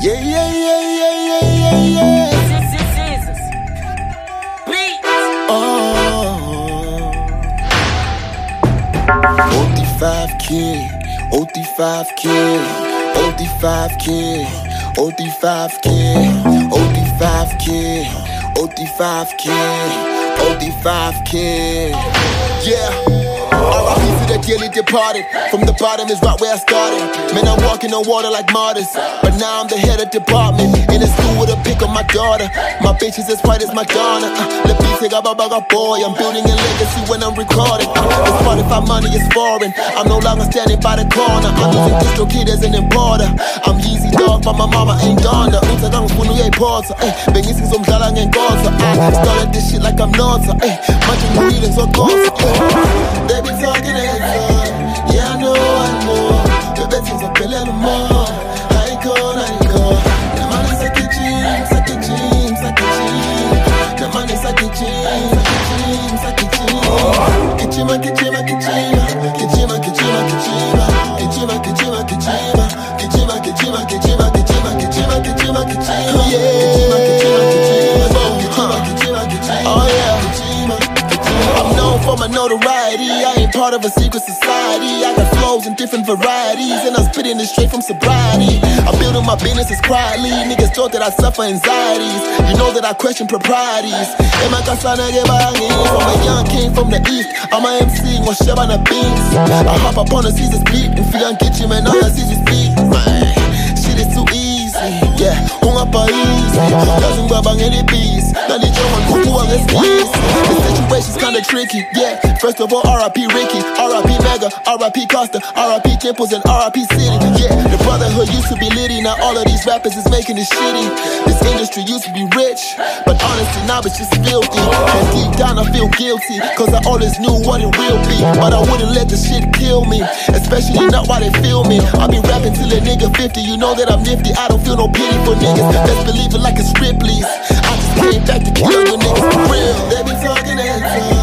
Yeah, yeah, yeah, yeah, yeah, yeah, yeah. Jesus. Please. Oh. OD5 kid, OD5 kid, OD5 kid, OD5 kid, OD5 kid, OD5 kid, OD5 kid. Yeah. R.I.P. to the dearly departed. From the bottom is right where I started. Man, I'm walking on water like martyrs. But now I'm the head of department. In the school with a pick on my daughter. My bitch is as white as Madonna. The beat take up about boy. I'm building a legacy when I'm recording. The Spotify money is foreign. I'm no longer standing by the corner. I'm using distro kid as an importer. I'm Yeezy dog, but my mama ain't gone. Utagang funu ye porta. Bengisi somdala ngenkosa. Started this shit like I'm Norsa. Munching feelings or cause. They be talking and yeah, I know. The best things are feeling more. I go. The man is like a dream. The man is like a dream. Oh yeah. I'm known for my notoriety. I ain't part of a secret society. I got flows in different varieties, and I'm spitting it straight from sobriety. I'm building my businesses quietly. Niggas thought that I suffer anxieties. You know that I question proprieties. From a young king from the east, I'm a MC, on Shabana beats. I hop up on the Caesar's beat, and feel and get you, man, all I see is beat. Shit is too easy, yeah, easy. Doesn't grab on any beats. Now the Johan who is easy. The situation's kinda tricky, yeah. First of all, R.I.P. Ricky, R.I.P. Mega, R.I.P. Costa, R.I.P. Temples, and R.I.P. City. Yeah, the brotherhood used to be litty. Now all of these rappers is making it shitty. This industry used to be rich, but honestly now it's just filthy. And deep down I feel guilty, cause I always knew what it will be. But I wouldn't let the shit kill me, especially not while they feel me. I be rapping till a nigga 50, you know that I'm nifty. I don't feel no pity for niggas, best believe it like it's Ripley's. I just came back to kill you niggas for real. They be talking and